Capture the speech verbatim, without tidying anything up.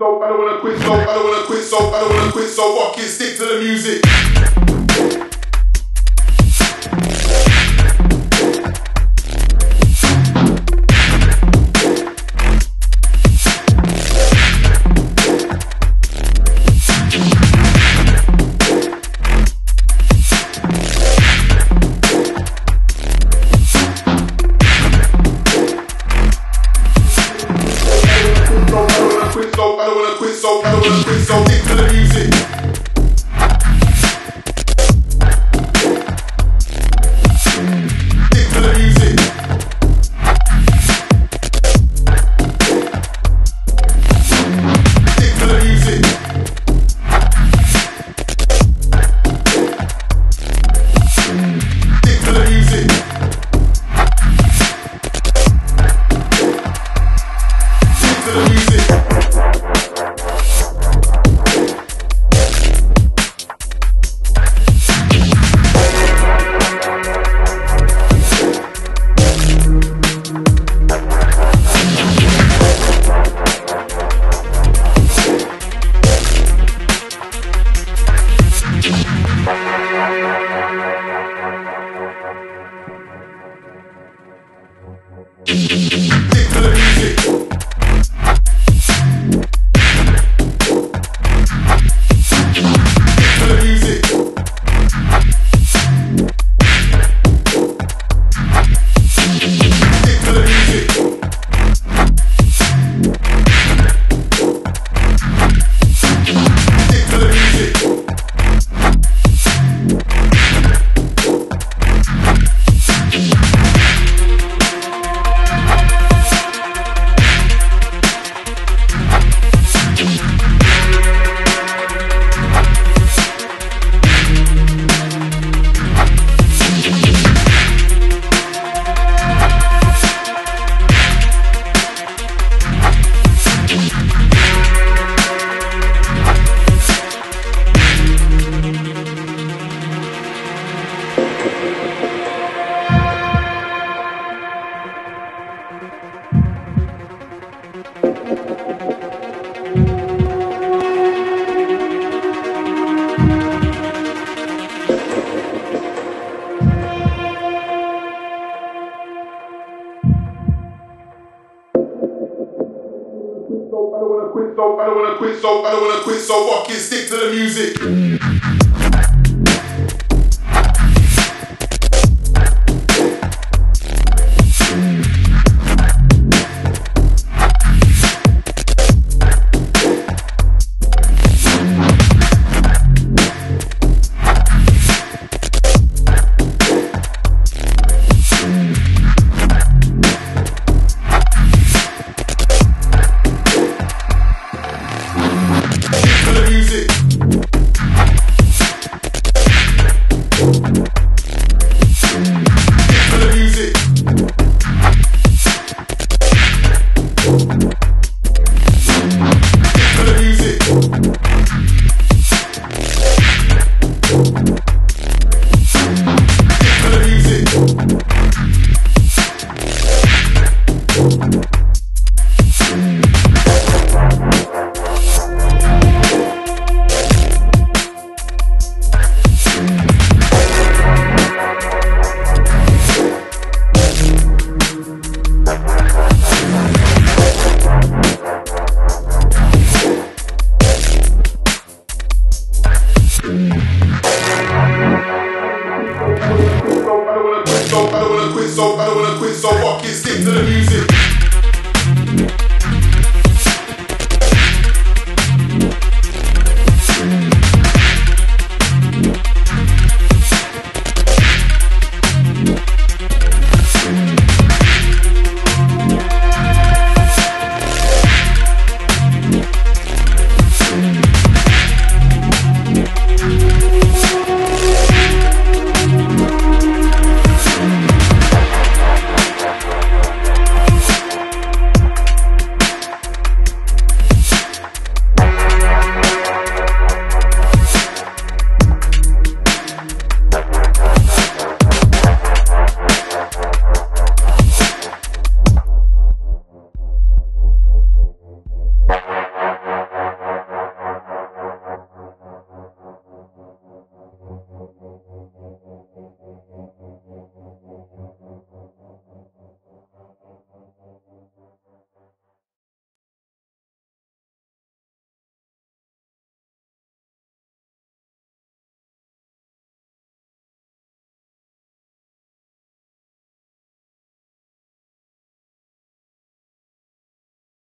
so I don't wanna quit, so I don't wanna quit, so I don't wanna quit, so fuck it, stick to the music. So I don't wanna quit, so I don't wanna quit, so stick to the music. Stick to the music. Stick to the music. Stick to the music. Stick to the music. Stick to the music. Stick to the music. Stick to the music. Stick to the music. So I don't wanna quit, so I don't wanna quit, so I don't wanna quit, so fuck it, stick to the music. So I don't wanna quit, so I don't wanna quit, so fuck it, stick to the music.